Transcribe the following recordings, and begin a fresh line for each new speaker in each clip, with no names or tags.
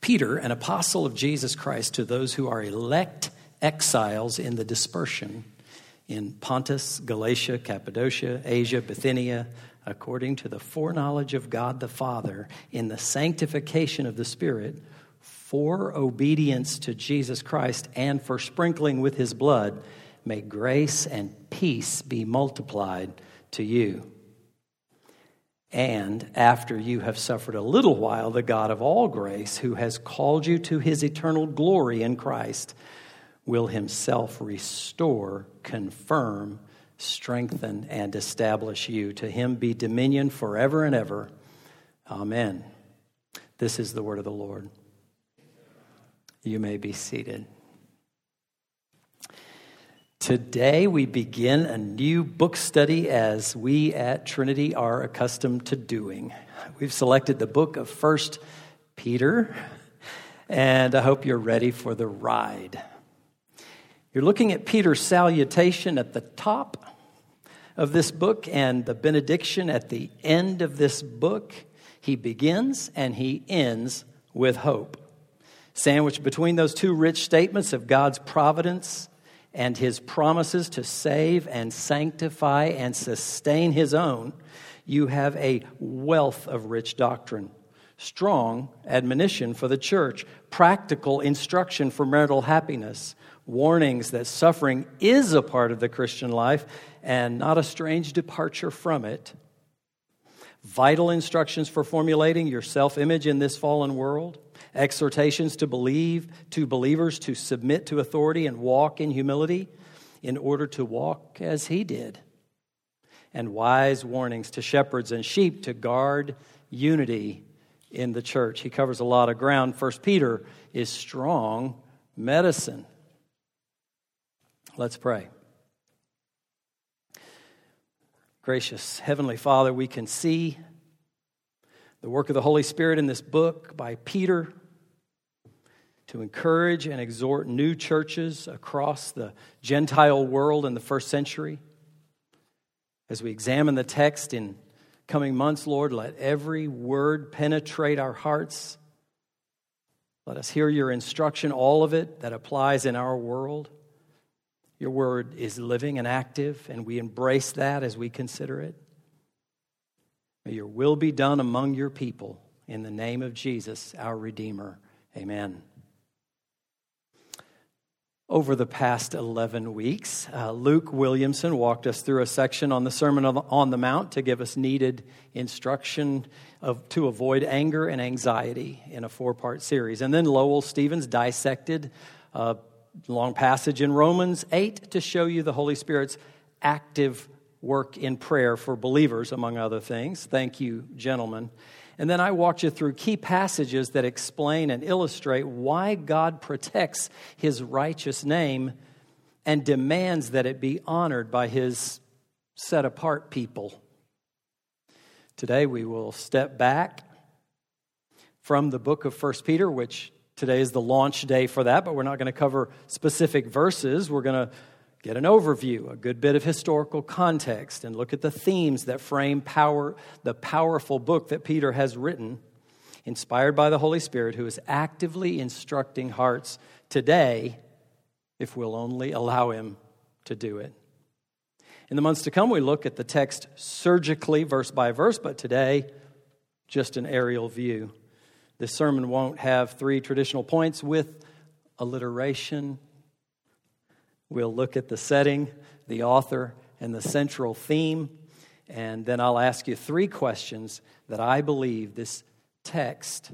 Peter, an apostle of Jesus Christ, to those who are elect exiles in the dispersion in Pontus, Galatia, Cappadocia, Asia, Bithynia, according to the foreknowledge of God the Father, in the sanctification of the Spirit, for obedience to Jesus Christ and for sprinkling with his blood, may grace and peace be multiplied to you. And after you have suffered a little while, the God of all grace, who has called you to his eternal glory in Christ, will himself restore, confirm, strengthen, and establish you. To him be dominion forever and ever. Amen. This is the word of the Lord. You may be seated. Today we begin a new book study as we at Trinity are accustomed to doing. We've selected the book of 1 Peter, and I hope you're ready for the ride. You're looking at Peter's salutation at the top of this book and the benediction at the end of this book. He begins and he ends with hope. Sandwiched between those two rich statements of God's providence and his promises to save and sanctify and sustain his own, you have a wealth of rich doctrine, strong admonition for the church, practical instruction for marital happiness, warnings that suffering is a part of the Christian life and not a strange departure from it, vital instructions for formulating your self-image in this fallen world, exhortations to believers to submit to authority and walk in humility in order to walk as he did, and wise warnings to shepherds and sheep to guard unity in the church. He covers a lot of ground. 1 Peter is strong medicine. Let's pray. Gracious Heavenly Father, we can see the work of the Holy Spirit in this book by Peter to encourage and exhort new churches across the Gentile world in the first century. As we examine the text in coming months, Lord, let every word penetrate our hearts. Let us hear your instruction, all of it that applies in our world. Your word is living and active, and we embrace that as we consider it. May your will be done among your people in the name of Jesus, our Redeemer. Amen. Over the past 11 weeks, Luke Williamson walked us through a section on the Sermon on the Mount to give us needed instruction to avoid anger and anxiety in a 4-part series. And then Lowell Stevens dissected a long passage in Romans 8 to show you the Holy Spirit's active work in prayer for believers, among other things. Thank you, gentlemen. And then I walked you through key passages that explain and illustrate why God protects his righteous name and demands that it be honored by his set-apart people. Today we will step back from the book of 1 Peter, which today is the launch day for that, but we're not going to cover specific verses. We're going to get an overview, a good bit of historical context, and look at the themes that frame the powerful book that Peter has written, inspired by the Holy Spirit, who is actively instructing hearts today, if we'll only allow him to do it. In the months to come, we look at the text surgically, verse by verse, but today, just an aerial view. This sermon won't have 3 traditional points with alliteration. We'll look at the setting, the author, and the central theme, and then I'll ask you 3 questions that I believe this text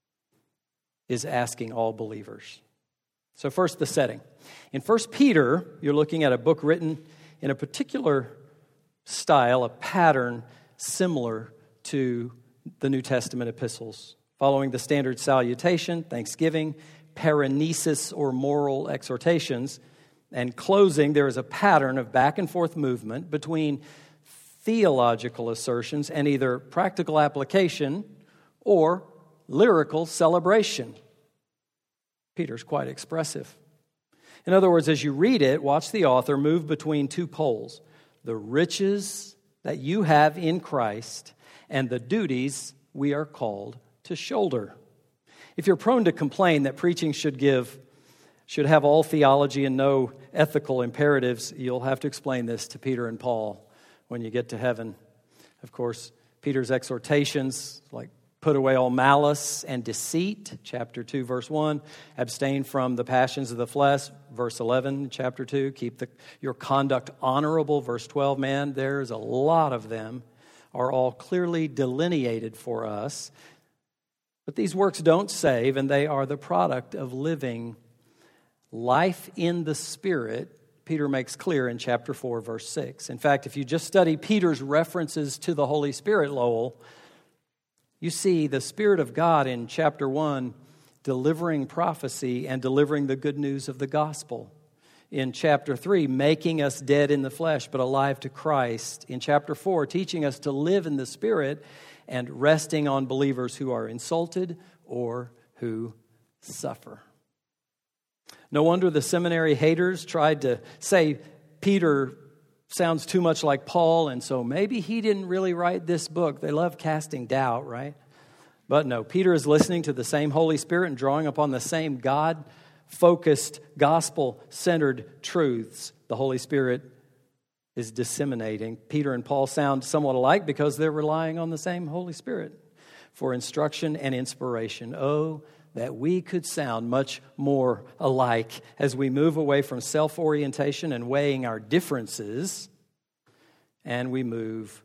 is asking all believers. So first, the setting. In 1 Peter, you're looking at a book written in a particular style, a pattern similar to the New Testament epistles, following the standard salutation, thanksgiving, paranesis or moral exhortations, and closing. There is a pattern of back and forth movement between theological assertions and either practical application or lyrical celebration. Peter's quite expressive. In other words, as you read it, watch the author move between 2 poles: the riches that you have in Christ and the duties we are called to shoulder. If you're prone to complain that preaching should have all theology and no ethical imperatives, you'll have to explain this to Peter and Paul when you get to heaven. Of course, Peter's exhortations, like put away all malice and deceit, chapter 2, verse 1. Abstain from the passions of the flesh, verse 11, chapter 2. Keep your conduct honorable, verse 12. Man, there's a lot of them, are all clearly delineated for us. But these works don't save, and they are the product of living life in the Spirit, Peter makes clear in chapter 4, verse 6. In fact, if you just study Peter's references to the Holy Spirit, Lowell, you see the Spirit of God in chapter 1 delivering prophecy and delivering the good news of the gospel. In chapter 3, making us dead in the flesh but alive to Christ. In chapter 4, teaching us to live in the Spirit and resting on believers who are insulted or who suffer. No wonder the seminary haters tried to say Peter sounds too much like Paul, and so maybe he didn't really write this book. They love casting doubt, right? But no, Peter is listening to the same Holy Spirit and drawing upon the same God-focused, gospel-centered truths the Holy Spirit is disseminating. Peter and Paul sound somewhat alike because they're relying on the same Holy Spirit for instruction and inspiration. Oh, that we could sound much more alike as we move away from self-orientation and weighing our differences, and we move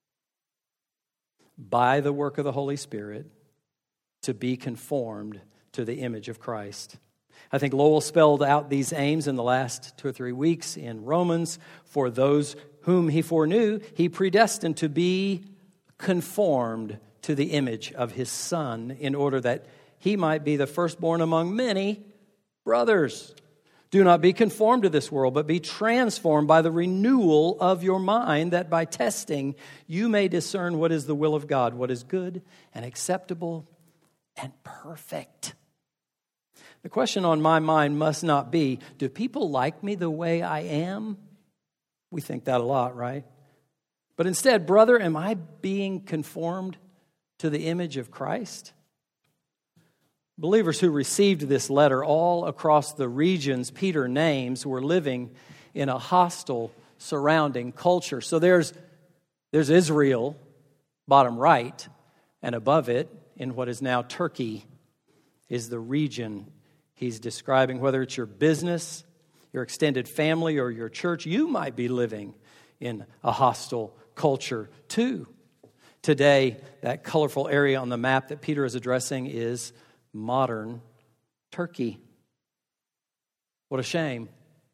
by the work of the Holy Spirit to be conformed to the image of Christ. I think Lowell spelled out these aims in the last 2 or 3 weeks in Romans. For those whom he foreknew, he predestined to be conformed to the image of his Son, in order that he might be the firstborn among many brothers. Do not be conformed to this world, but be transformed by the renewal of your mind, that by testing you may discern what is the will of God, what is good and acceptable and perfect. The question on my mind must not be, do people like me the way I am? We think that a lot, right? But instead, brother, am I being conformed to the image of Christ? Believers who received this letter all across the regions Peter names were living in a hostile surrounding culture. So there's Israel, bottom right, and above it, in what is now Turkey, is the region he's describing. Whether it's your business, your extended family, or your church, you might be living in a hostile culture too. Today, that colorful area on the map that Peter is addressing is modern Turkey. What a shame.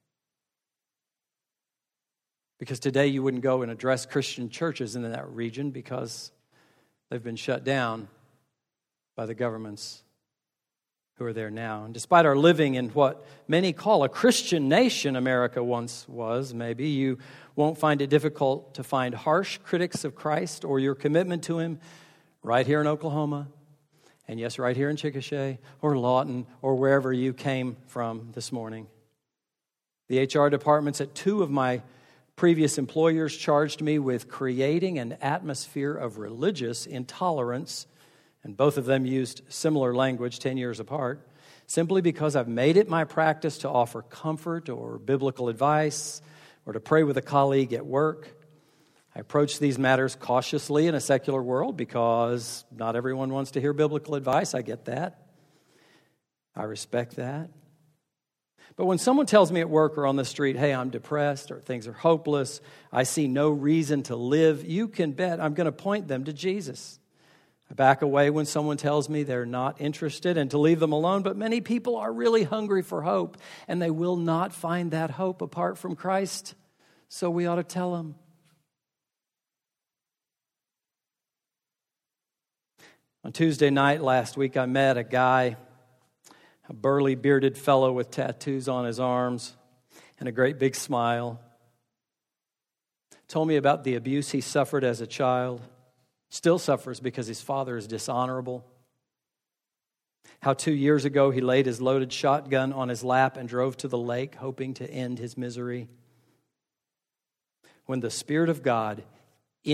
Because today you wouldn't go and address Christian churches in that region because they've been shut down by the governments who are there now. And despite our living in what many call a Christian nation, America once was, maybe, you won't find it difficult to find harsh critics of Christ or your commitment to Him right here in Oklahoma. And yes, right here in Chickasha or Lawton or wherever you came from this morning. The HR departments at 2 of my previous employers charged me with creating an atmosphere of religious intolerance, and both of them used similar language 10 years apart, simply because I've made it my practice to offer comfort or biblical advice or to pray with a colleague at work. I approach these matters cautiously in a secular world because not everyone wants to hear biblical advice. I get that. I respect that. But when someone tells me at work or on the street, hey, I'm depressed or things are hopeless, I see no reason to live, you can bet I'm going to point them to Jesus. I back away when someone tells me they're not interested and to leave them alone, but many people are really hungry for hope, and they will not find that hope apart from Christ, so we ought to tell them. On Tuesday night last week, I met a guy, a burly, bearded fellow with tattoos on his arms and a great big smile. Told me about the abuse he suffered as a child, still suffers because his father is dishonorable. How 2 years ago he laid his loaded shotgun on his lap and drove to the lake, hoping to end his misery. When the Spirit of God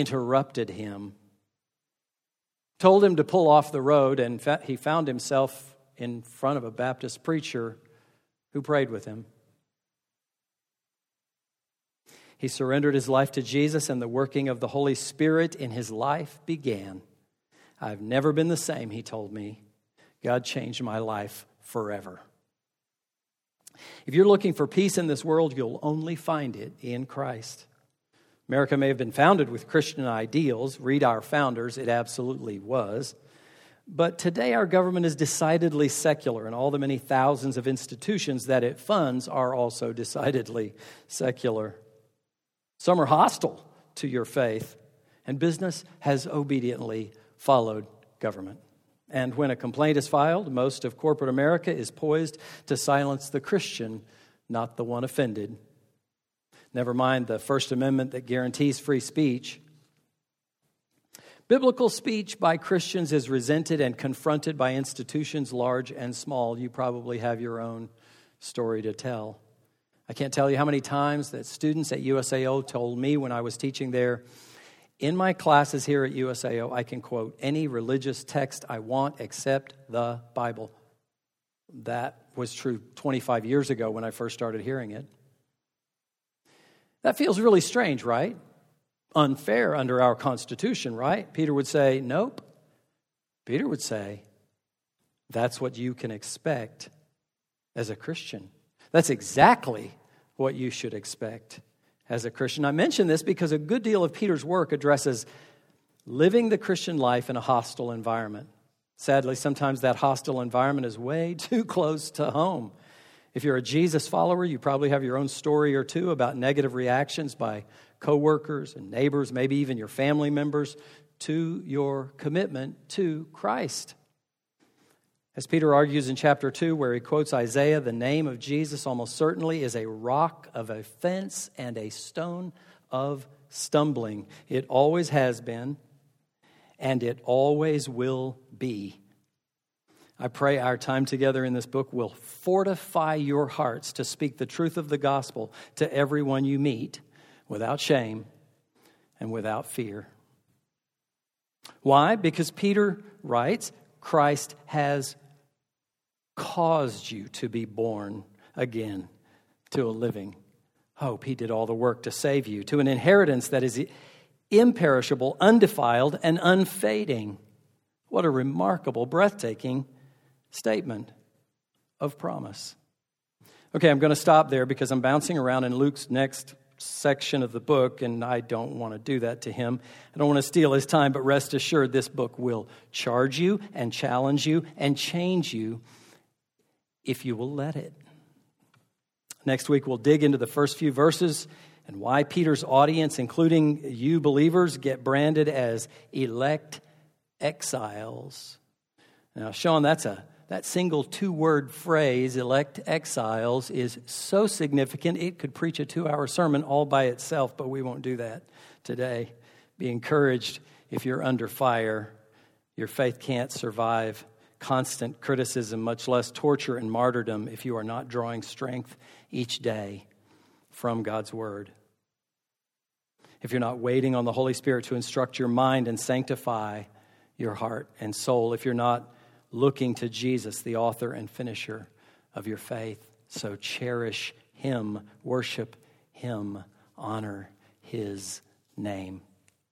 interrupted him, told him to pull off the road, and he found himself in front of a Baptist preacher who prayed with him. He surrendered his life to Jesus, and the working of the Holy Spirit in his life began. I've never been the same, he told me. God changed my life forever. If you're looking for peace in this world, you'll only find it in Christ. America may have been founded with Christian ideals. Read our founders, it absolutely was. But today our government is decidedly secular, and all the many thousands of institutions that it funds are also decidedly secular. Some are hostile to your faith, and business has obediently followed government. And when a complaint is filed, most of corporate America is poised to silence the Christian, not the one offended. Never mind the First Amendment that guarantees free speech. Biblical speech by Christians is resented and confronted by institutions large and small. You probably have your own story to tell. I can't tell you how many times that students at USAO told me when I was teaching there, in my classes here at USAO, I can quote any religious text I want except the Bible. That was true 25 years ago when I first started hearing it. That feels really strange, right? Unfair under our Constitution, right? Peter would say, nope. Peter would say, that's what you can expect as a Christian. That's exactly what you should expect as a Christian. I mention this because a good deal of Peter's work addresses living the Christian life in a hostile environment. Sadly, sometimes that hostile environment is way too close to home. If you're a Jesus follower, you probably have your own story or two about negative reactions by coworkers and neighbors, maybe even your family members, to your commitment to Christ. As Peter argues in chapter 2, where he quotes Isaiah, the name of Jesus almost certainly is a rock of offense and a stone of stumbling. It always has been, and it always will be. I pray our time together in this book will fortify your hearts to speak the truth of the gospel to everyone you meet without shame and without fear. Why? Because Peter writes, Christ has caused you to be born again to a living hope. He did all the work to save you, to an inheritance that is imperishable, undefiled, and unfading. What a remarkable, breathtaking statement of promise. Okay, I'm going to stop there because I'm bouncing around in Luke's next section of the book, and I don't want to do that to him. I don't want to steal his time, but rest assured this book will charge you and challenge you and change you if you will let it. Next week, we'll dig into the first few verses and why Peter's audience, including you believers, get branded as elect exiles. Now, Sean, that single two-word phrase, elect exiles, is so significant it could preach a 2-hour sermon all by itself, but we won't do that today. Be encouraged if you're under fire. Your faith can't survive constant criticism, much less torture and martyrdom, if you are not drawing strength each day from God's Word. If you're not waiting on the Holy Spirit to instruct your mind and sanctify your heart and soul, if you're not looking to Jesus, the author and finisher of your faith. So cherish Him, worship Him, honor His name.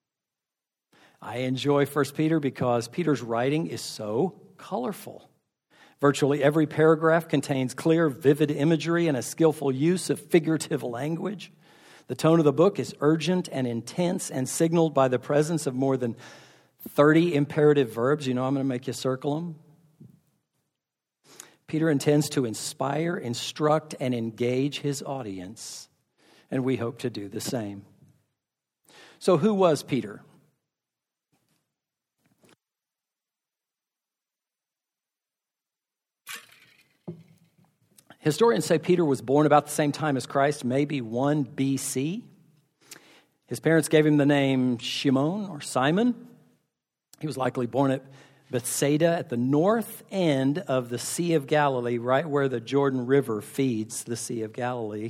I enjoy 1 Peter because Peter's writing is so colorful. Virtually every paragraph contains clear, vivid imagery and a skillful use of figurative language. The tone of the book is urgent and intense and signaled by the presence of more than 30 imperative verbs. You know, I'm going to make you circle them. Peter intends to inspire, instruct, and engage his audience, and we hope to do the same. So who was Peter? Historians say Peter was born about the same time as Christ, maybe 1 BC. His parents gave him the name Shimon or Simon. He was likely born at Bethsaida at the north end of the Sea of Galilee, right where the Jordan River feeds the Sea of Galilee.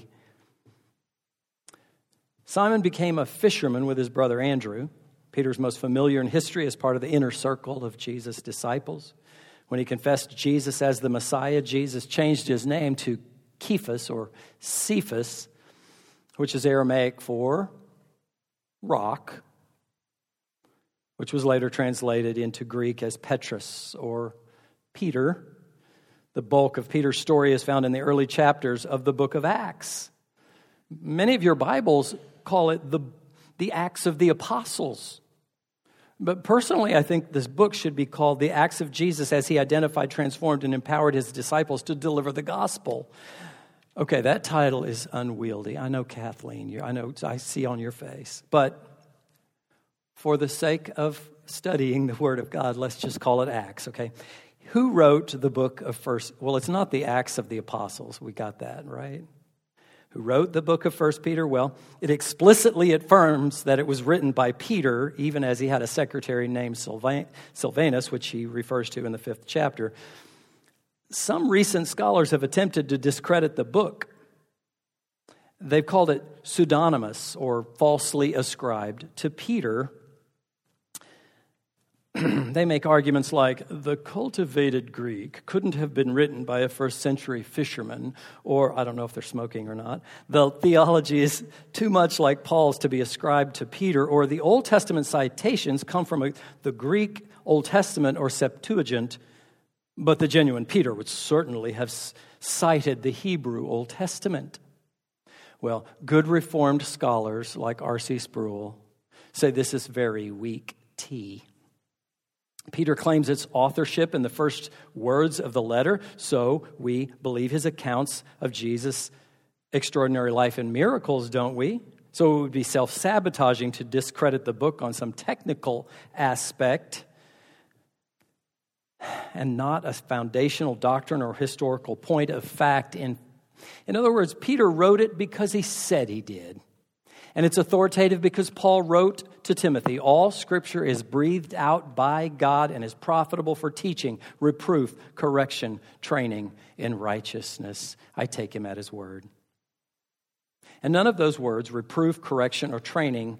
Simon became a fisherman with his brother Andrew, Peter's most familiar in history as part of the inner circle of Jesus' disciples. When he confessed Jesus as the Messiah, Jesus changed his name to Cephas or Cephas, which is Aramaic for rock, which was later translated into Greek as Petrus or Peter. The bulk of Peter's story is found in the early chapters of the book of Acts. Many of your Bibles call it the Acts of the Apostles. But personally, I think this book should be called The Acts of Jesus as he identified, transformed, and empowered his disciples to deliver the gospel. Okay, that title is unwieldy. I know, Kathleen, I see on your face. But for the sake of studying the Word of God, let's just call it Acts, okay? Who wrote the book of First? Well, it's not the Acts of the Apostles. We got that, right? Who wrote the book of 1 Peter? Well, it explicitly affirms that it was written by Peter, even as he had a secretary named Silvanus, which he refers to in the 5th chapter. Some recent scholars have attempted to discredit the book. They've called it pseudonymous or falsely ascribed to Peter. They make arguments like, the cultivated Greek couldn't have been written by a first century fisherman, or I don't know if they're smoking or not. The theology is too much like Paul's to be ascribed to Peter, or the Old Testament citations come from the Greek Old Testament or Septuagint, but the genuine Peter would certainly have cited the Hebrew Old Testament. Well, good Reformed scholars like R.C. Sproul say this is very weak tea. Peter claims its authorship in the first words of the letter, so we believe his accounts of Jesus' extraordinary life and miracles, don't we? So it would be self-sabotaging to discredit the book on some technical aspect and not a foundational doctrine or historical point of fact. In other words, Peter wrote it because he said he did. And it's authoritative because Paul wrote to Timothy, all Scripture is breathed out by God and is profitable for teaching, reproof, correction, training in righteousness. I take him at his word. And none of those words, reproof, correction, or training,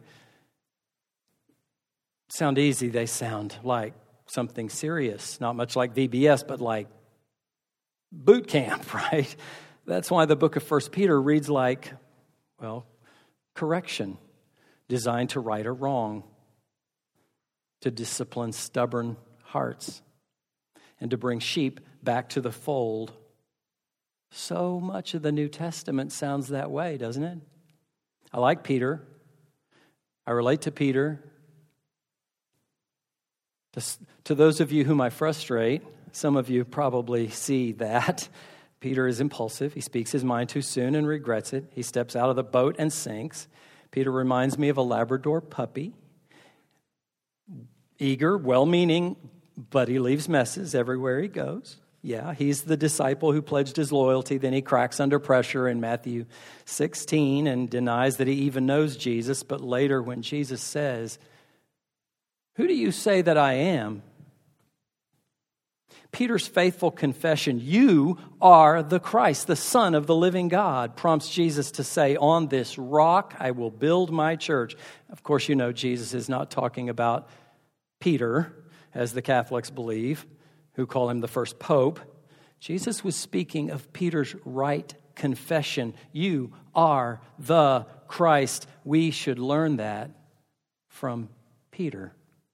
sound easy. They sound like something serious, not much like VBS, but like boot camp, right? That's why the book of 1 Peter reads like, well, correction, designed to right a wrong, to discipline stubborn hearts, and to bring sheep back to the fold. So much of the New Testament sounds that way, doesn't it? I like Peter. I relate to Peter. To those of you whom I frustrate, some of you probably see that. Peter is impulsive. He speaks his mind too soon and regrets it. He steps out of the boat and sinks. Peter reminds me of a Labrador puppy. Eager, well-meaning, but he leaves messes everywhere he goes. Yeah, he's the disciple who pledged his loyalty. Then he cracks under pressure in Matthew 16 and denies that he even knows Jesus. But later when Jesus says, "Who do you say that I am?" Peter's faithful confession, "You are the Christ, the Son of the living God," prompts Jesus to say, "On this rock I will build my church." Of course, you know Jesus is not talking about Peter, as the Catholics believe, who call him the first pope. Jesus was speaking of Peter's right confession. You are the Christ. We should learn that from Peter.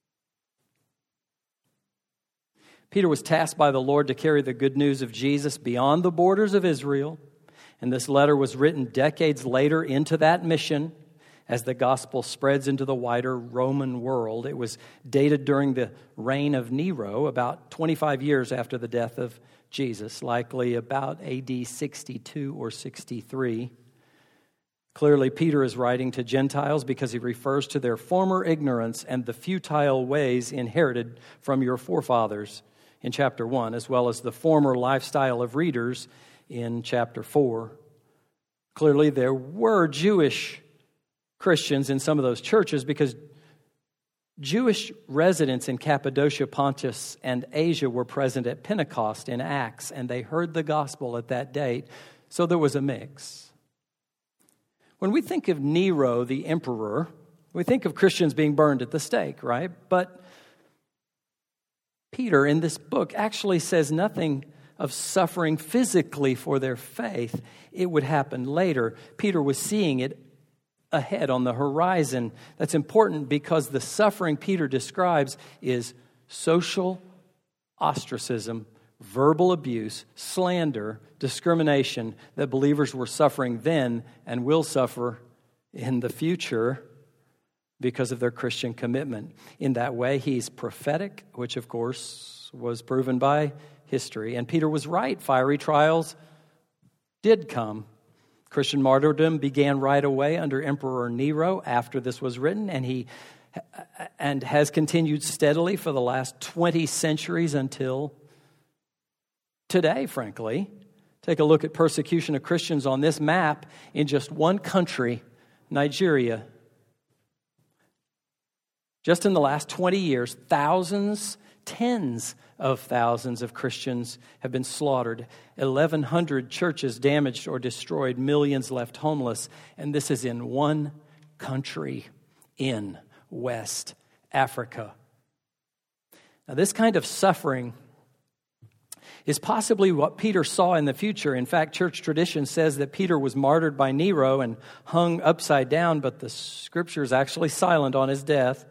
Peter was tasked by the Lord to carry the good news of Jesus beyond the borders of Israel, and this letter was written decades later into that mission as the gospel spreads into the wider Roman world. It was dated during the reign of Nero, about 25 years after the death of Jesus, likely about AD 62 or 63. Clearly, Peter is writing to Gentiles because he refers to their former ignorance and the futile ways inherited from your forefathers in chapter 1, as well as the former lifestyle of readers in chapter 4. Clearly, there were Jewish Christians in some of those churches because Jewish residents in Cappadocia, Pontus, and Asia were present at Pentecost in Acts, and they heard the gospel at that date, so there was a mix. When we think of Nero, the emperor, we think of Christians being burned at the stake, right? But Peter in this book actually says nothing of suffering physically for their faith. It would happen later. Peter was seeing it ahead on the horizon. That's important because the suffering Peter describes is social ostracism, verbal abuse, slander, discrimination that believers were suffering then and will suffer in the future because of their Christian commitment. In that way, he's prophetic, which of course was proven by history. And Peter was right. Fiery trials did come. Christian martyrdom began right away under Emperor Nero after this was written, and has continued steadily for the last 20 centuries until today, frankly. Take a look at persecution of Christians on this map in just one country, Nigeria. Just in the last 20 years, thousands, tens of thousands of Christians have been slaughtered. 1,100 churches damaged or destroyed, millions left homeless. And this is in one country in West Africa. Now, this kind of suffering is possibly what Peter saw in the future. In fact, church tradition says that Peter was martyred by Nero and hung upside down, but the scripture is actually silent on his death.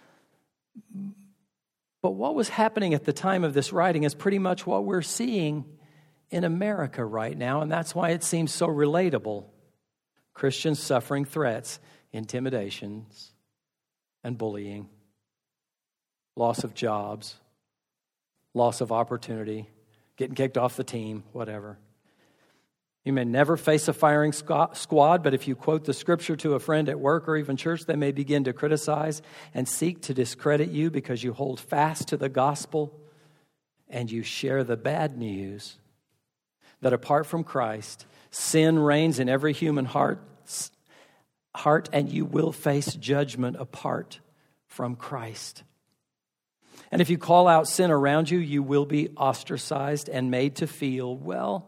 But what was happening at the time of this writing is pretty much what we're seeing in America right now, and that's why it seems so relatable. Christians suffering threats, intimidations, and bullying, loss of jobs, loss of opportunity, getting kicked off the team, whatever. You may never face a firing squad, but if you quote the scripture to a friend at work or even church, they may begin to criticize and seek to discredit you because you hold fast to the gospel and you share the bad news that apart from Christ, sin reigns in every human heart, and you will face judgment apart from Christ. And if you call out sin around you, you will be ostracized and made to feel, well,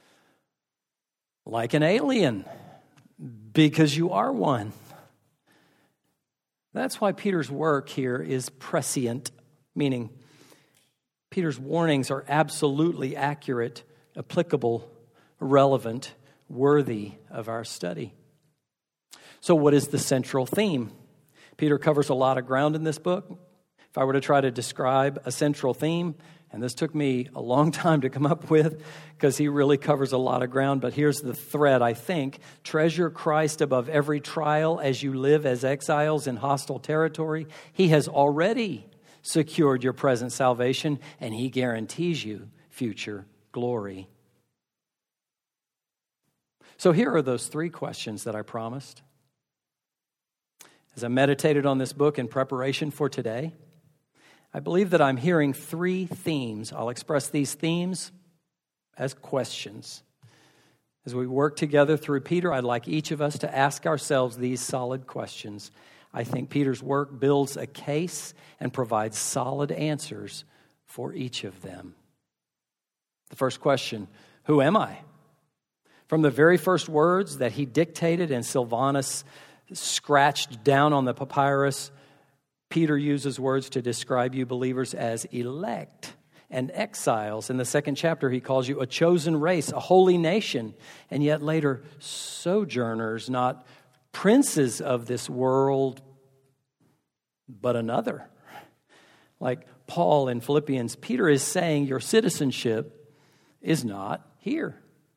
like an alien, because you are one. That's why Peter's work here is prescient, meaning Peter's warnings are absolutely accurate, applicable, relevant, worthy of our study. So what is the central theme? Peter covers a lot of ground in this book. If I were to try to describe a central theme, and this took me a long time to come up with because he really covers a lot of ground, but here's the thread, I think. Treasure Christ above every trial as you live as exiles in hostile territory. He has already secured your present salvation, and he guarantees you future glory. So here are those three questions that I promised. As I meditated on this book in preparation for today, I believe that I'm hearing three themes. I'll express these themes as questions. As we work together through Peter, I'd like each of us to ask ourselves these solid questions. I think Peter's work builds a case and provides solid answers for each of them. The first question, who am I? From the very first words that he dictated and Silvanus scratched down on the papyrus, Peter uses words to describe you believers as elect and exiles. In the second chapter, he calls you a chosen race, a holy nation, and yet later sojourners, not princes of this world, but another. Like Paul in Philippians, Peter is saying your citizenship is not here.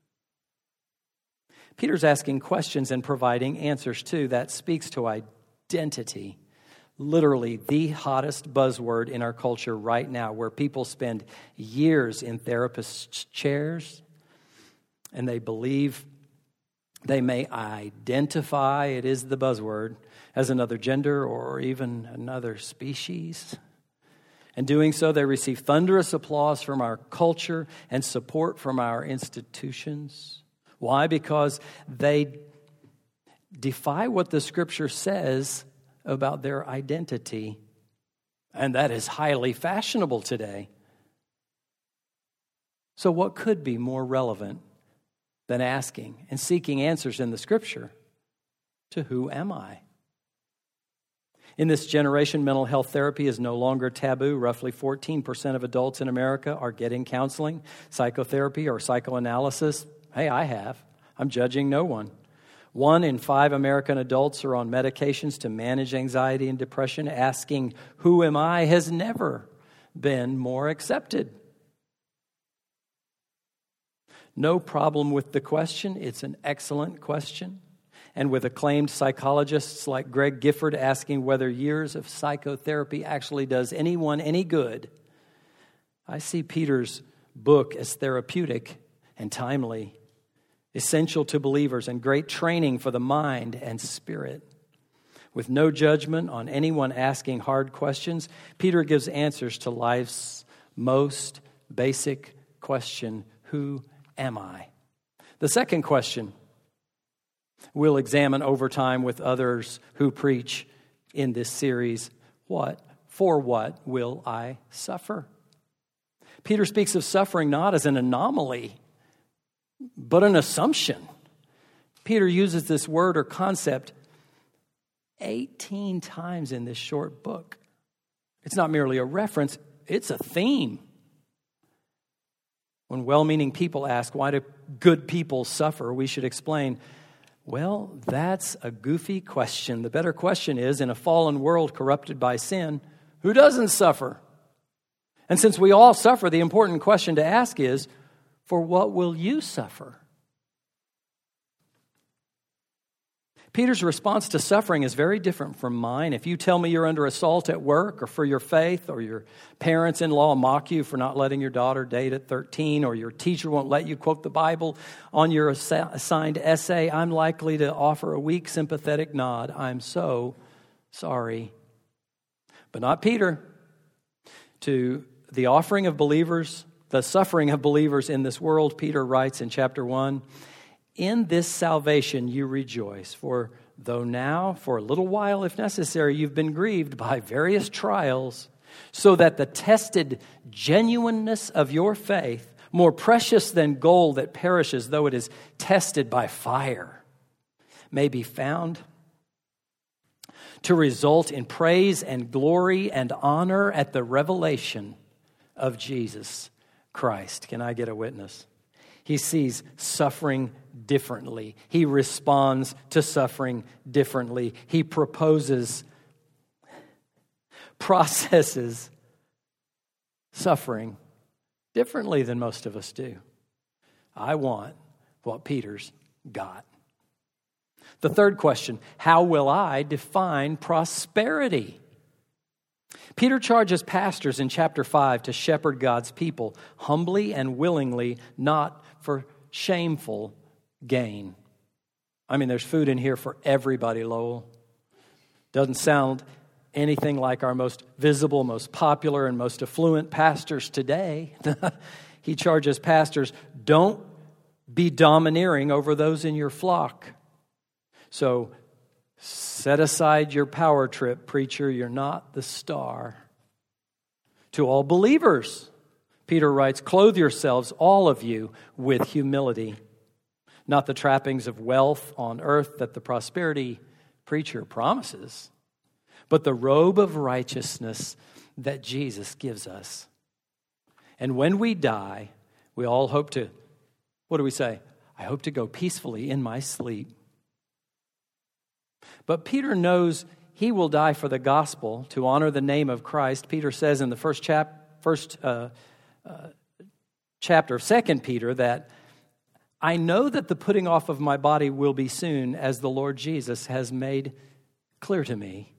Peter's asking questions and providing answers too. That speaks to identity. Literally the hottest buzzword in our culture right now, where people spend years in therapists' chairs and they believe they may identify, it is the buzzword, as another gender or even another species. In doing so, they receive thunderous applause from our culture and support from our institutions. Why? Because they defy what the Scripture says about their identity, and that is highly fashionable today. So what could be more relevant than asking and seeking answers in the Scripture to who am I? In this generation, mental health therapy is no longer taboo. Roughly 14% of adults in America are getting counseling, psychotherapy, or psychoanalysis. Hey, I have. I'm judging no one. 1 in 5 American adults are on medications to manage anxiety and depression. Asking, "Who am I?" has never been more accepted. No problem with the question. It's an excellent question. And with acclaimed psychologists like Greg Gifford asking whether years of psychotherapy actually does anyone any good, I see Peter's book as therapeutic and timely, essential to believers, and great training for the mind and spirit. With no judgment on anyone asking hard questions, Peter gives answers to life's most basic question: who am I? The second question we'll examine over time with others who preach in this series: for what will I suffer? Peter speaks of suffering not as an anomaly, but an assumption. Peter uses this word or concept 18 times in this short book. It's not merely a reference, it's a theme. When well-meaning people ask, why do good people suffer, we should explain, well, that's a goofy question. The better question is, in a fallen world corrupted by sin, who doesn't suffer? And since we all suffer, the important question to ask is, for what will you suffer? Peter's response to suffering is very different from mine. If you tell me you're under assault at work or for your faith, or your parents-in-law mock you for not letting your daughter date at 13, or your teacher won't let you quote the Bible on your assigned essay, I'm likely to offer a weak, sympathetic nod. I'm so sorry. But not Peter. To the offering of believers, the suffering of believers in this world, Peter writes in chapter 1, "In this salvation you rejoice, for though now, for a little while if necessary, you've been grieved by various trials, so that the tested genuineness of your faith, more precious than gold that perishes though it is tested by fire, may be found to result in praise and glory and honor at the revelation of Jesus Christ." Can I get a witness? He sees suffering differently. He responds to suffering differently. He processes suffering differently than most of us do. I want what Peter's got. The third question: how will I define prosperity? Peter charges pastors in chapter 5 to shepherd God's people humbly and willingly, not for shameful gain. I mean, there's food in here for everybody, Lowell. Doesn't sound anything like our most visible, most popular, and most affluent pastors today. He charges pastors, don't be domineering over those in your flock. So set aside your power trip, preacher. You're not the star. To all believers, Peter writes, clothe yourselves, all of you, with humility, not the trappings of wealth on earth that the prosperity preacher promises, but the robe of righteousness that Jesus gives us. And when we die, we all hope to, what do we say? I hope to go peacefully in my sleep. But Peter knows he will die for the gospel to honor the name of Christ. Peter says in the first chapter of 2 Peter that I know that the putting off of my body will be soon, as the Lord Jesus has made clear to me.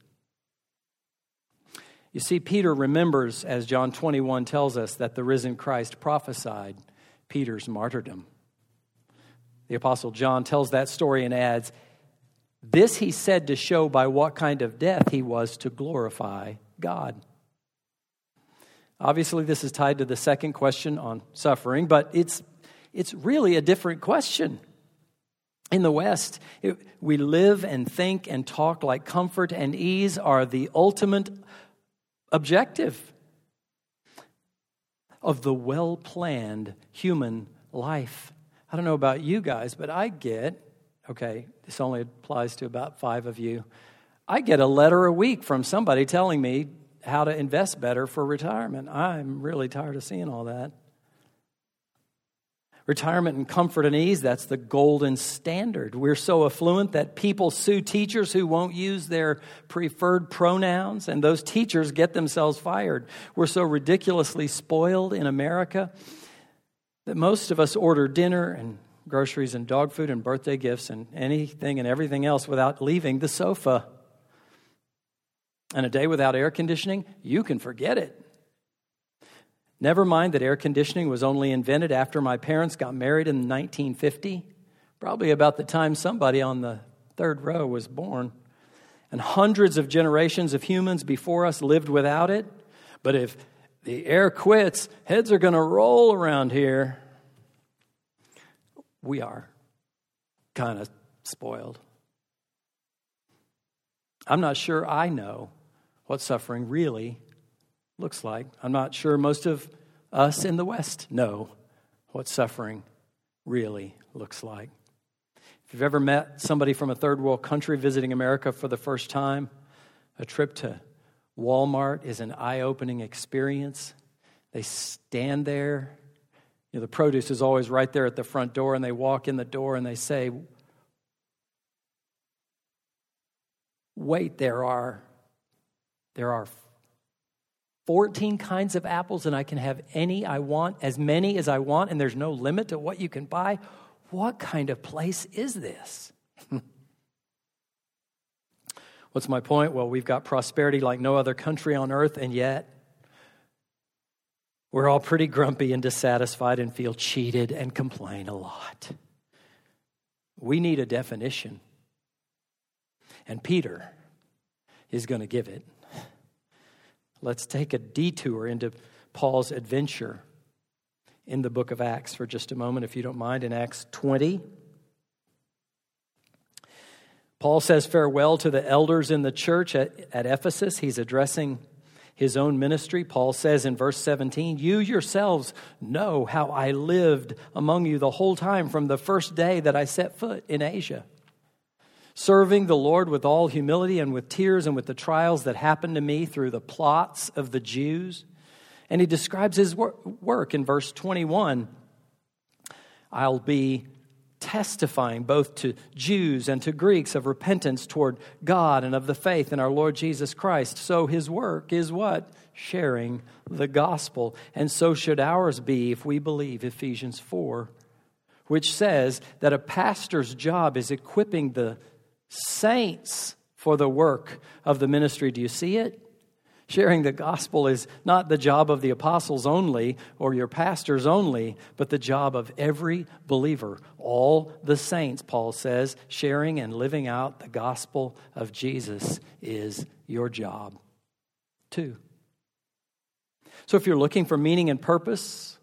You see, Peter remembers, as John 21 tells us, that the risen Christ prophesied Peter's martyrdom. The Apostle John tells that story and adds, this he said to show by what kind of death he was to glorify God. Obviously, this is tied to the second question on suffering, but it's really a different question. In the West, we live and think and talk like comfort and ease are the ultimate objective of the well-planned human life. I don't know about you guys, but I get, okay, this only applies to about 5 of you. I get a letter a week from somebody telling me how to invest better for retirement. I'm really tired of seeing all that. Retirement and comfort and ease, that's the golden standard. We're so affluent that people sue teachers who won't use their preferred pronouns, and those teachers get themselves fired. We're so ridiculously spoiled in America that most of us order dinner and groceries and dog food and birthday gifts and anything and everything else without leaving the sofa. And a day without air conditioning, you can forget it. Never mind that air conditioning was only invented after my parents got married in 1950, probably about the time somebody on the third row was born. And hundreds of generations of humans before us lived without it. But if the air quits, heads are going to roll around here. We are kind of spoiled. I'm not sure I know what suffering really looks like. I'm not sure most of us in the West know what suffering really looks like. If you've ever met somebody from a third world country visiting America for the first time, a trip to Walmart is an eye-opening experience. They stand there. The produce is always right there at the front door, and they walk in the door and they say, wait, there are 14 kinds of apples, and I can have any I want, as many as I want, and there's no limit to what you can buy. What kind of place is this? What's my point? Well, we've got prosperity like no other country on earth, and yet we're all pretty grumpy and dissatisfied and feel cheated and complain a lot. We need a definition, and Peter is going to give it. Let's take a detour into Paul's adventure in the book of Acts for just a moment, if you don't mind, in Acts 20. Paul says farewell to the elders in the church at Ephesus. He's addressing his own ministry. Paul says in verse 17, you yourselves know how I lived among you the whole time from the first day that I set foot in Asia, serving the Lord with all humility and with tears and with the trials that happened to me through the plots of the Jews. And he describes his work in verse 21. I'll be testifying both to Jews and to Greeks of repentance toward God and of the faith in our Lord Jesus Christ. So his work is what? Sharing the gospel. And so should ours be if we believe Ephesians 4, which says that a pastor's job is equipping the saints for the work of the ministry. Do you see it? Sharing the gospel is not the job of the apostles only or your pastors only, but the job of every believer. All the saints, Paul says, sharing and living out the gospel of Jesus is your job too. So if you're looking for meaning and purpose,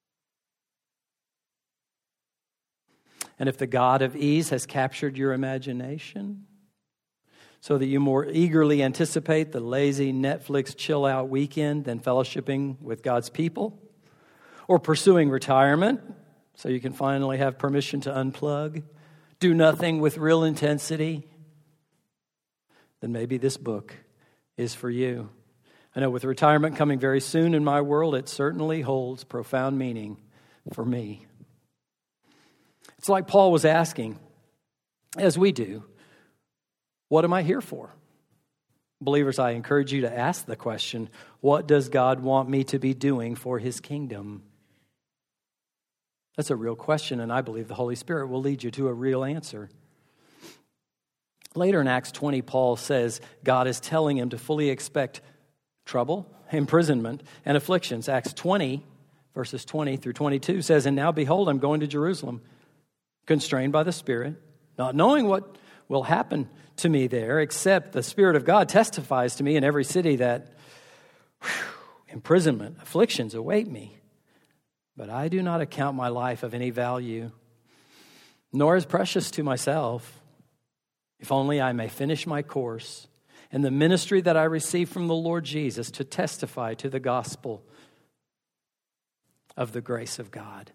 and if the God of ease has captured your imagination, so that you more eagerly anticipate the lazy Netflix chill-out weekend than fellowshipping with God's people, or pursuing retirement so you can finally have permission to unplug, do nothing with real intensity, then maybe this book is for you. I know with retirement coming very soon in my world, it certainly holds profound meaning for me. It's like Paul was asking, as we do, what am I here for? Believers, I encourage you to ask the question, what does God want me to be doing for his kingdom? That's a real question, and I believe the Holy Spirit will lead you to a real answer. Later in Acts 20, Paul says God is telling him to fully expect trouble, imprisonment, and afflictions. Acts 20, verses 20 through 22 says, and now behold, I'm going to Jerusalem, constrained by the Spirit, not knowing what will happen to me there, except the Spirit of God testifies to me in every city that imprisonment, afflictions await me. But I do not account my life of any value, nor as precious to myself, if only I may finish my course and the ministry that I received from the Lord Jesus to testify to the gospel of the grace of God.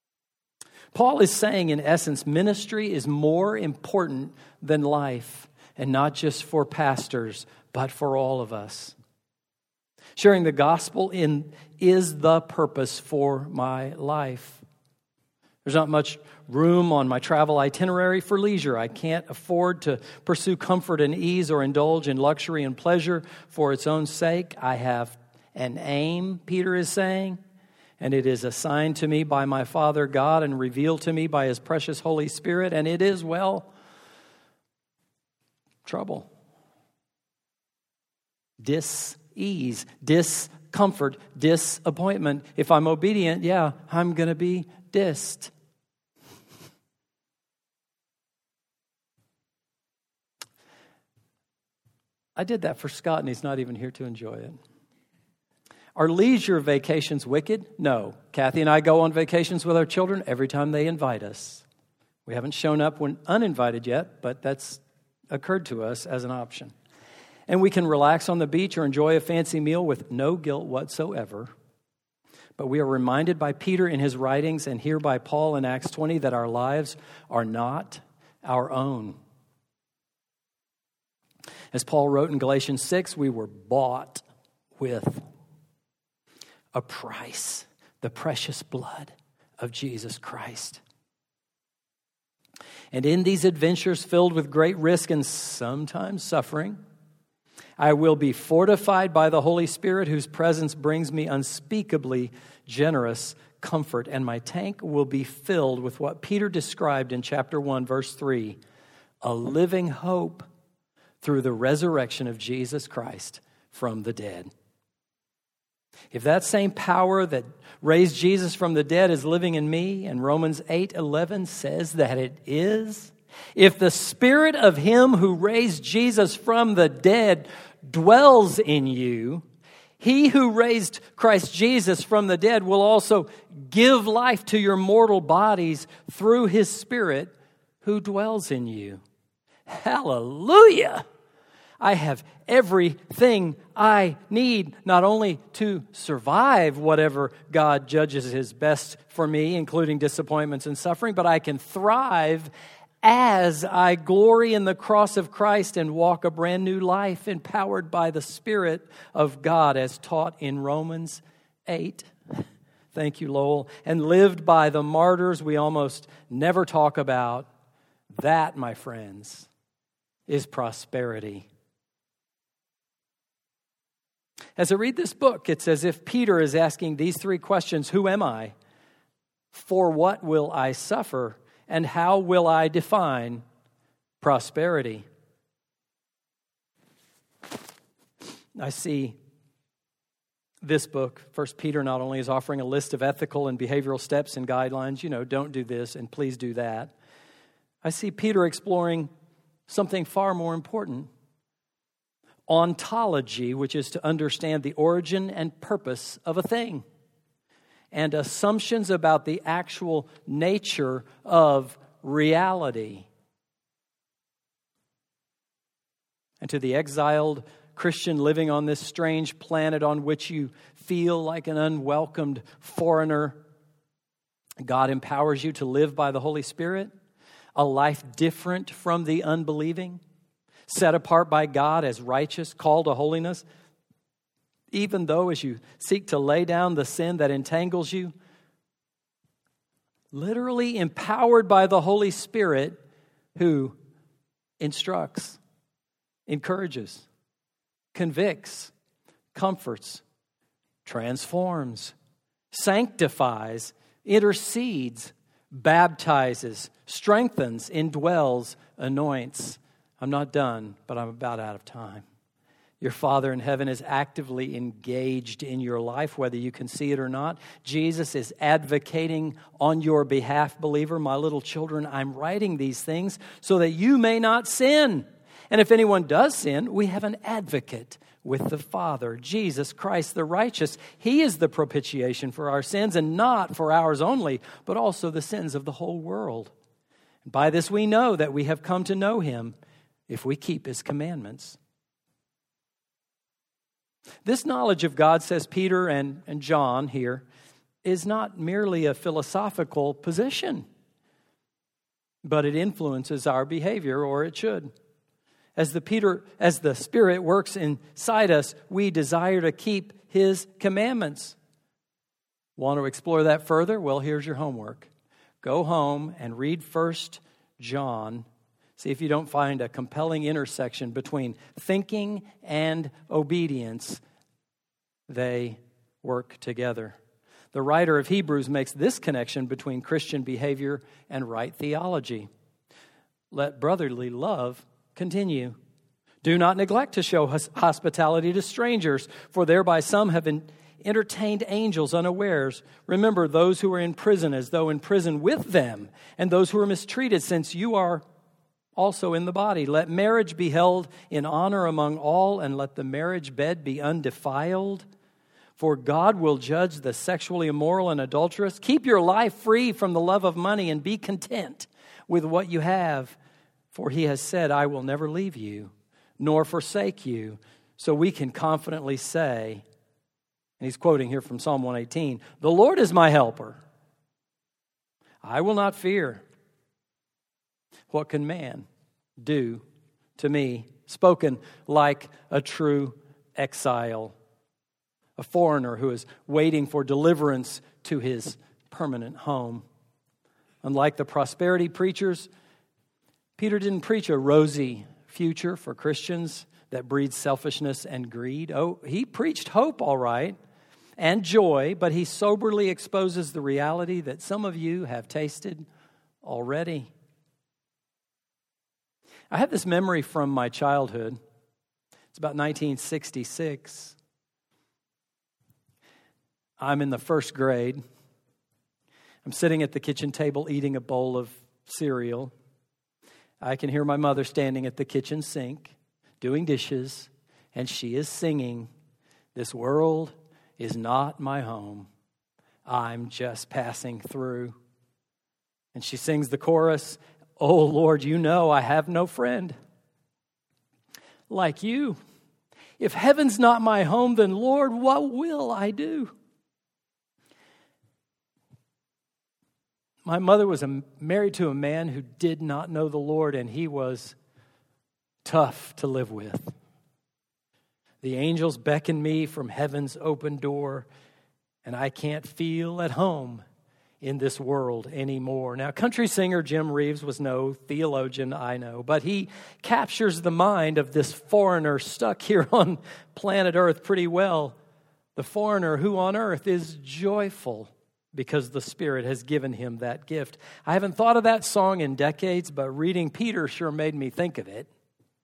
Paul is saying, in essence, ministry is more important than life. and not just for pastors, but for all of us. Sharing the gospel is the purpose for my life. There's not much room on my travel itinerary for leisure. I can't afford to pursue comfort and ease or indulge in luxury and pleasure for its own sake. I have an aim, Peter is saying, and it is assigned to me by my Father God and revealed to me by His precious Holy Spirit, and it is, well, trouble, dis-ease, discomfort, disappointment. If I'm obedient, I'm going to be dissed. I did that for Scott, and he's not even here to enjoy it. Are leisure vacations wicked? No. Kathy and I go on vacations with our children every time they invite us. We haven't shown up when uninvited yet, but that's occurred to us as an option. And we can relax on the beach or enjoy a fancy meal with no guilt whatsoever. But we are reminded by Peter in his writings and here by Paul in Acts 20 that our lives are not our own. As Paul wrote in Galatians 6, we were bought with a price, the precious blood of Jesus Christ. And in these adventures filled with great risk and sometimes suffering, I will be fortified by the Holy Spirit, whose presence brings me unspeakably generous comfort, and my tank will be filled with what Peter described in chapter 1, verse 3, a living hope through the resurrection of Jesus Christ from the dead. If that same power that raised Jesus from the dead is living in me, and Romans 8:11 says that it is, if the Spirit of Him who raised Jesus from the dead dwells in you, He who raised Christ Jesus from the dead will also give life to your mortal bodies through His Spirit who dwells in you. Hallelujah! I have everything I need, not only to survive whatever God judges is best for me, including disappointments and suffering, but I can thrive as I glory in the cross of Christ and walk a brand new life empowered by the Spirit of God as taught in Romans 8. Thank you, Lowell. And lived by the martyrs we almost never talk about. That, my friends, is prosperity. As I read this book, it's as if Peter is asking these three questions. Who am I? For what will I suffer? And how will I define prosperity? I see this book, 1 Peter, not only is offering a list of ethical and behavioral steps and guidelines, don't do this and please do that. I see Peter exploring something far more important. Ontology, which is to understand the origin and purpose of a thing, and assumptions about the actual nature of reality. And to the exiled Christian living on this strange planet on which you feel like an unwelcomed foreigner, God empowers you to live by the Holy Spirit, a life different from the unbelieving, set apart by God as righteous, called to holiness, even though as you seek to lay down the sin that entangles you, literally empowered by the Holy Spirit who instructs, encourages, convicts, comforts, transforms, sanctifies, intercedes, baptizes, strengthens, indwells, anoints. I'm not done, but I'm about out of time. Your Father in heaven is actively engaged in your life, whether you can see it or not. Jesus is advocating on your behalf, believer. My little children, I'm writing these things so that you may not sin. And if anyone does sin, we have an advocate with the Father, Jesus Christ the righteous. He is the propitiation for our sins, and not for ours only, but also the sins of the whole world. By this we know that we have come to know Him, if we keep His commandments. This knowledge of God, says Peter and John here, is not merely a philosophical position, but it influences our behavior, or it should. As the Spirit works inside us, we desire to keep His commandments. Want to explore that further? Well, here's your homework. Go home and read 1 John. See if you don't find a compelling intersection between thinking and obedience. They work together. The writer of Hebrews makes this connection between Christian behavior and right theology. Let brotherly love continue. Do not neglect to show hospitality to strangers, for thereby some have entertained angels unawares. Remember those who are in prison as though in prison with them, and those who are mistreated, since you are also in the body. Let marriage be held in honor among all, and let the marriage bed be undefiled. For God will judge the sexually immoral and adulterous. Keep your life free from the love of money and be content with what you have. For He has said, I will never leave you, nor forsake you. So we can confidently say, and he's quoting here from Psalm 118, the Lord is my helper. I will not fear. What can man do to me? Spoken like a true exile, a foreigner who is waiting for deliverance to his permanent home. Unlike the prosperity preachers, Peter didn't preach a rosy future for Christians that breeds selfishness and greed. Oh, he preached hope, all right, and joy, but he soberly exposes the reality that some of you have tasted already. I have this memory from my childhood. It's about 1966. I'm in the first grade. I'm sitting at the kitchen table eating a bowl of cereal. I can hear my mother standing at the kitchen sink doing dishes, and she is singing, "This world is not my home. I'm just passing through." And she sings the chorus, "Oh Lord, you know I have no friend like you. If heaven's not my home, then Lord, what will I do?" My mother was married to a man who did not know the Lord, and he was tough to live with. The angels beckon me from heaven's open door, and I can't feel at home in this world anymore. Now, country singer Jim Reeves was no theologian, I know, but he captures the mind of this foreigner stuck here on planet Earth pretty well. The foreigner who on earth is joyful because the Spirit has given him that gift. I haven't thought of that song in decades, but reading Peter sure made me think of it.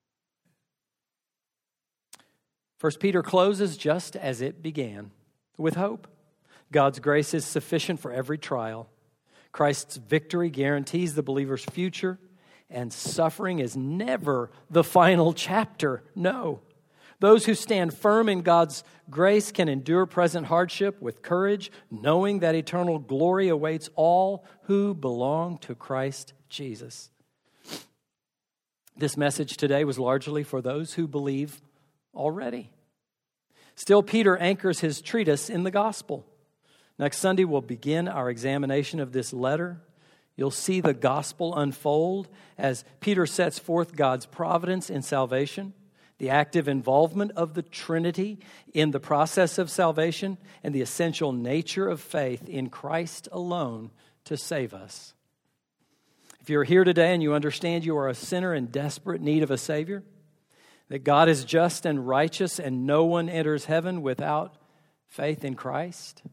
1 Peter closes just as it began, with hope. God's grace is sufficient for every trial. Christ's victory guarantees the believer's future, and suffering is never the final chapter. No. Those who stand firm in God's grace can endure present hardship with courage, knowing that eternal glory awaits all who belong to Christ Jesus. This message today was largely for those who believe already. Still, Peter anchors his treatise in the gospel. Next Sunday, we'll begin our examination of this letter. You'll see the gospel unfold as Peter sets forth God's providence in salvation, the active involvement of the Trinity in the process of salvation, and the essential nature of faith in Christ alone to save us. If you're here today and you understand you are a sinner in desperate need of a Savior, that God is just and righteous and no one enters heaven without faith in Christ,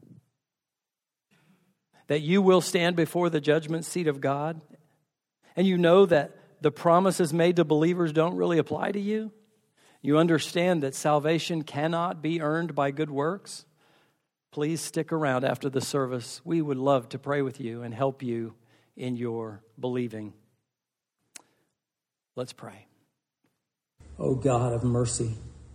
that you will stand before the judgment seat of God, and you know that the promises made to believers don't really apply to you, you understand that salvation cannot be earned by good works, please stick around after the service. We would love to pray with you and help you in your believing. Let's pray. O God of mercy,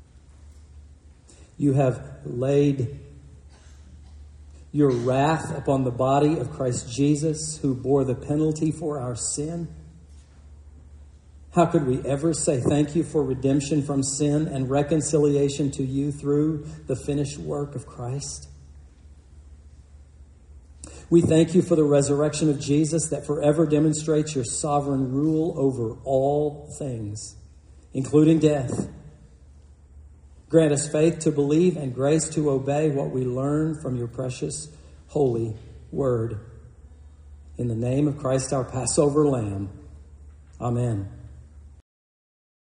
you have laid your wrath upon the body of Christ Jesus, who bore the penalty for our sin. How could we ever say thank you for redemption from sin and reconciliation to you through the finished work of Christ? We thank you for the resurrection of Jesus that forever demonstrates your sovereign rule over all things. including death. Grant us faith to believe and grace to obey what we learn from your precious, holy word. In the name of Christ, our Passover Lamb. Amen.